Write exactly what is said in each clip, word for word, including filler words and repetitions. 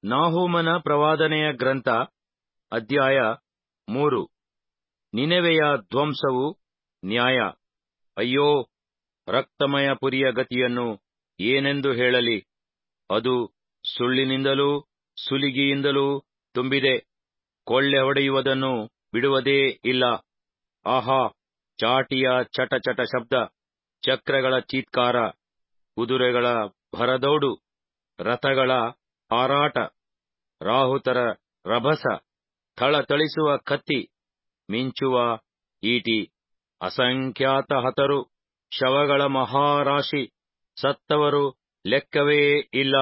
ನಾಹೂಮನ ಪ್ರವಾದನೆಯ ಗ್ರಂಥ ಅಧ್ಯಾಯ ಮೂರು. ನಿನೆವೆಯ ಧ್ವಂಸವು ನ್ಯಾಯ. ಅಯ್ಯೋ, ರಕ್ತಮಯ ಪುರಿಯ ಗತಿಯನ್ನು ಏನೆಂದು ಹೇಳಲಿ? ಅದು ಸುಳ್ಳಿನಿಂದಲೂ ಸುಲಿಗೆಯಿಂದಲೂ ತುಂಬಿದೆ. ಕೊಳ್ಳೆ ಹೊಡೆಯುವುದನ್ನು ಬಿಡುವುದೇ ಇಲ್ಲ. ಆಹಾ, ಚಾಟಿಯ ಚಟ ಚಟ ಶಬ್ದ, ಚಕ್ರಗಳ ಚೀತ್ಕಾರ, ಕುದುರೆಗಳ ಭರದೌಡು, ರಥಗಳ ಹಾರಾಟ, ರಾಹುತರ ರಭಸ, ಥಳಥಳಿಸುವ ಕತ್ತಿ, ಮಿಂಚುವ ಈಟಿ, ಅಸಂಖ್ಯಾತ ಹತರು, ಶವಗಳ ಮಹಾರಾಶಿ, ಸತ್ತವರು ಲೆಕ್ಕವೇ ಇಲ್ಲ.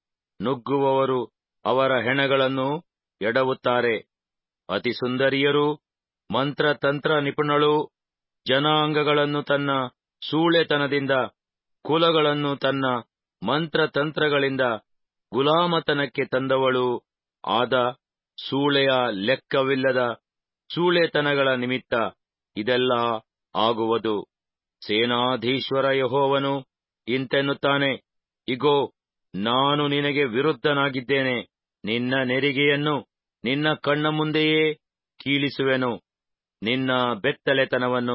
ನುಗ್ಗುವವರು ಅವರ ಹೆಣಗಳನ್ನು ಎಡವುತ್ತಾರೆ. ಅತಿ ಸುಂದರಿಯರು, ಮಂತ್ರತಂತ್ರ ನಿಪುಣಳು, ಜನಾಂಗಗಳನ್ನು ತನ್ನ ಸೂಳೆತನದಿಂದ, ಕುಲಗಳನ್ನು ತನ್ನ ಮಂತ್ರತಂತ್ರಗಳಿಂದ ಗುಲಾಮತನಕ್ಕೆ ತಂದವಳೂ ಆದ ಸೂಳೆಯ ಲೆಕ್ಕವಿಲ್ಲದ ಸೂಳೆತನಗಳ ನಿಮಿತ್ತ ಇದೆಲ್ಲ ಆಗುವುದು. ಸೇನಾಧೀಶ್ವರ ಯೆಹೋವನು ಇಂತೆನ್ನುತ್ತಾನೆ, ಇಗೋ, ನಾನು ನಿನಗೆ ವಿರುದ್ಧನಾಗಿದ್ದೇನೆ. ನಿನ್ನ ನೆರಿಗೆಯನ್ನು ನಿನ್ನ ಕಣ್ಣ ಮುಂದೆಯೇ ಕೀಳಿಸುವೆನು. ನಿನ್ನ ಬೆತ್ತಲೆತನವನ್ನು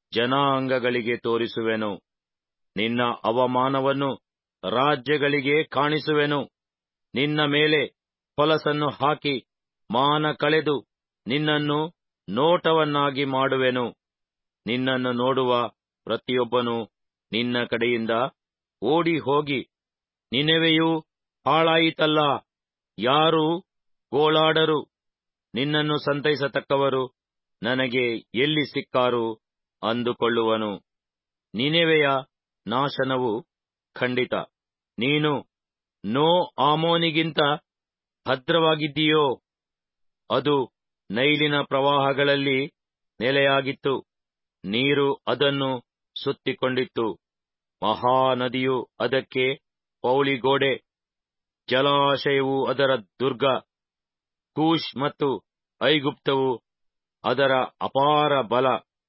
ಜನಾಂಗಗಳಿಗೆ ತೋರಿಸುವೆನು. ನಿನ್ನ ಅವಮಾನವನ್ನು ರಾಜ್ಯಗಳಿಗೆ ಕಾಣಿಸುವೆನು. ನಿನ್ನ ಮೇಲೆ ಹೊಲಸನ್ನು ಹಾಕಿ ಮಾನ ಕಳೆದು ನಿನ್ನನ್ನು ನೋಟವನ್ನಾಗಿ ಮಾಡುವೆನು. ನಿನ್ನನ್ನು ನೋಡುವ ಪ್ರತಿಯೊಬ್ಬನು ನಿನ್ನ ಕಡೆಯಿಂದ ಓಡಿ ಹೋಗಿ, ನಿನೆವೆಯೂ ಹಾಳಾಯಿತಲ್ಲ, ಯಾರೂ ಗೋಳಾಡರು, ನಿನ್ನನ್ನು ಸಂತೈಸತಕ್ಕವರು ನನಗೆ ಎಲ್ಲಿ ಸಿಕ್ಕಾರು ಅಂದುಕೊಳ್ಳುವನು. ನಿನೆವೆಯ ನಾಶನವು ಖಂಡಿತ. ನೀನು ನೋ ಆಮೋನಿಗಿಂತ ಭದ್ರವಾಗಿದ್ದೀಯೋ? ಅದು ನೈಲಿನ ಪ್ರವಾಹಗಳಲ್ಲಿ ನೆಲೆಯಾಗಿತ್ತು, ನೀರು ಅದನ್ನು ಸುತ್ತಿಕೊಂಡಿತ್ತು. ಮಹಾನದಿಯು ಅದಕ್ಕೆ ಪೌಳಿಗೋಡೆ, ಜಲಾಶಯವು ಅದರ ದುರ್ಗ. ಕೂಷ್ ಮತ್ತು ಐಗುಪ್ತವು ಅದರ ಅಪಾರ ಬಲ.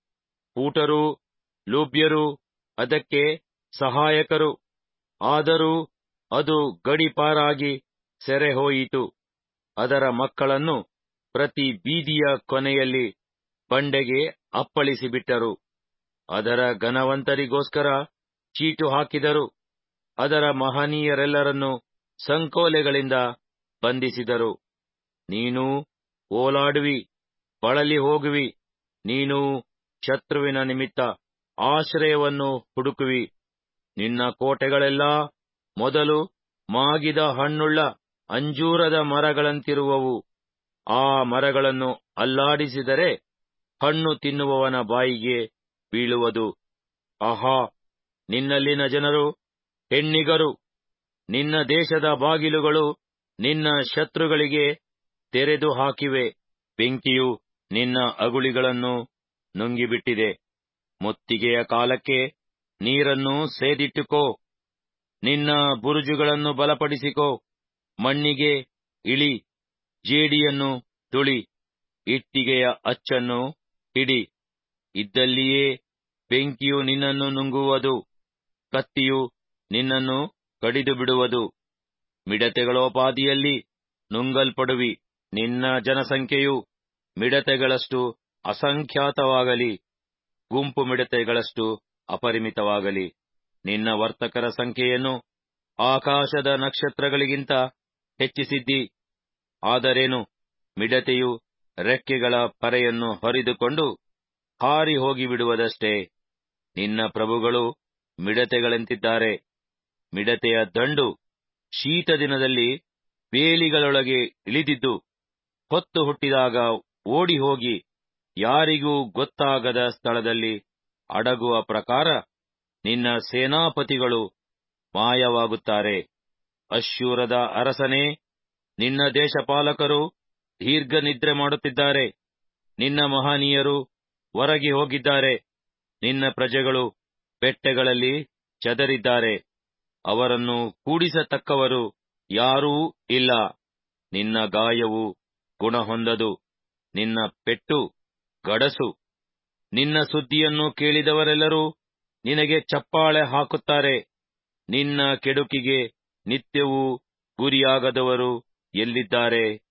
ಪೂಟರೂ ಲೂಬ್ಯರೂ ಅದಕ್ಕೆ ಸಹಾಯಕರು. ಆದರೂ ಅದು ಗಡೀಪಾರಾಗಿ ಸೆರೆಹೋಯಿತು. ಅದರ ಮಕ್ಕಳನ್ನು ಪ್ರತಿ ಬೀದಿಯ ಕೊನೆಯಲ್ಲಿ ಬಂಡೆಗೆ ಅಪ್ಪಳಿಸಿಬಿಟ್ಟರು. ಅದರ ಘನವಂತರಿಗೋಸ್ಕರ ಚೀಟು ಹಾಕಿದರು. ಅದರ ಮಹನೀಯರೆಲ್ಲರನ್ನು ಸಂಕೋಲೆಗಳಿಂದ ಬಂಧಿಸಿದರು. ನೀನೂ ಓಲಾಡುವಿ, ಬಳಲಿ ಹೋಗುವಿ. ನೀನೂ ಶತ್ರುವಿನ ನಿಮಿತ್ತ ಆಶ್ರಯವನ್ನು ಹುಡುಕುವಿ. ನಿನ್ನ ಕೋಟೆಗಳೆಲ್ಲಾ ಮೊದಲು ಮಾಗಿದ ಹಣ್ಣುಳ್ಳ ಅಂಜೂರದ ಮರಗಳಂತಿರುವವು. ಆ ಮರಗಳನ್ನು ಅಲ್ಲಾಡಿಸಿದರೆ ಹಣ್ಣು ತಿನ್ನುವವನ ಬಾಯಿಗೆ ಬೀಳುವುದು. ಆಹಾ, ನಿನ್ನಲ್ಲಿನ ಜನರು ಹೆಣ್ಣಿಗರು. ನಿನ್ನ ದೇಶದ ಬಾಗಿಲುಗಳು ನಿನ್ನ ಶತ್ರುಗಳಿಗೆ ತೆರೆದು ಹಾಕಿವೆ. ಬೆಂಕಿಯು ನಿನ್ನ ಅಗುಳಿಗಳನ್ನು ನುಂಗಿಬಿಟ್ಟಿದೆ. ಮುತ್ತಿಗೆಯ ಕಾಲಕ್ಕೆ ನೀರನ್ನು ಸೇದಿಟ್ಟುಕೋ. ನಿನ್ನ ಬುರುಜುಗಳನ್ನು ಬಲಪಡಿಸಿಕೋ. ಮಣ್ಣಿಗೆ ಇಳಿ, ಜೇಡಿಯನ್ನು ತುಳಿ, ಇಟ್ಟಿಗೆಯ ಅಚ್ಚನ್ನು ಹಿಡಿ. ಇದ್ದಲ್ಲಿಯೇ ಬೆಂಕಿಯು ನಿನ್ನನ್ನು ನುಂಗುವುದು, ಕತ್ತಿಯು ನಿನ್ನನ್ನು ಕಡಿದು ಬಿಡುವುದು. ಮಿಡತೆಗಳೋಪಾದಿಯಲ್ಲಿ ನುಂಗಲ್ಪಡುವಿ. ನಿನ್ನ ಜನಸಂಖ್ಯೆಯು ಮಿಡತೆಗಳಷ್ಟು ಅಸಂಖ್ಯಾತವಾಗಲಿ, ಗುಂಪು ಮಿಡತೆಗಳಷ್ಟು ಅಪರಿಮಿತವಾಗಲಿ. ನಿನ್ನ ವರ್ತಕರ ಸಂಖ್ಯೆಯನ್ನು ಆಕಾಶದ ನಕ್ಷತ್ರಗಳಿಗಿಂತ ಹೆಚ್ಚಿಸಿದ್ದಿ. ಆದರೇನು, ಮಿಡತೆಯು ರೆಕ್ಕೆಗಳ ಪರೆಯನ್ನು ಹರಿದುಕೊಂಡು ಹಾರಿ ಹೋಗಿಬಿಡುವುದಷ್ಟೇ. ನಿನ್ನ ಪ್ರಭುಗಳು ಮಿಡತೆಗಳಂತಿದ್ದಾರೆ. ಮಿಡತೆಯ ದಂಡು ಶೀತ ದಿನದಲ್ಲಿ ಬೇಲಿಗಳೊಳಗೆ ಇಳಿದಿದ್ದು, ಹೊತ್ತು ಹುಟ್ಟಿದಾಗ ಓಡಿ ಹೋಗಿ ಯಾರಿಗೂ ಗೊತ್ತಾಗದ ಸ್ಥಳದಲ್ಲಿ ಅಡಗುವ ಪ್ರಕಾರ ನಿನ್ನ ಸೇನಾಪತಿಗಳು ಮಾಯವಾಗುತ್ತಾರೆ. ಅಶ್ಶೂರದ ಅರಸನೇ, ನಿನ್ನ ದೇಶಪಾಲಕರು ದೀರ್ಘ ನಿದ್ರೆ ಮಾಡುತ್ತಿದ್ದಾರೆ. ನಿನ್ನ ಮಹನೀಯರು ಹೊರಗೆ ಹೋಗಿದ್ದಾರೆ. ನಿನ್ನ ಪ್ರಜೆಗಳು ಬೆಟ್ಟಗಳಲ್ಲಿ ಚದರಿದ್ದಾರೆ. ಅವರನ್ನು ಕೂಡಿಸತಕ್ಕವರು ಯಾರೂ ಇಲ್ಲ. ನಿನ್ನ ಗಾಯವು ಗುಣಹೊಂದದು, ನಿನ್ನ ಪೆಟ್ಟು ಗಡಸು. ನಿನ್ನ ಸುದ್ದಿಯನ್ನು ಕೇಳಿದವರೆಲ್ಲರೂ ನಿನಗೆ ಚಪ್ಪಾಳೆ ಹಾಕುತ್ತಾರೆ. ನಿನ್ನ ಕೆಡುಕಿಗೆ ನಿತ್ಯವೂ ಗುರಿಯಾಗದವರು ಎಲ್ಲಿದ್ದಾರೆ?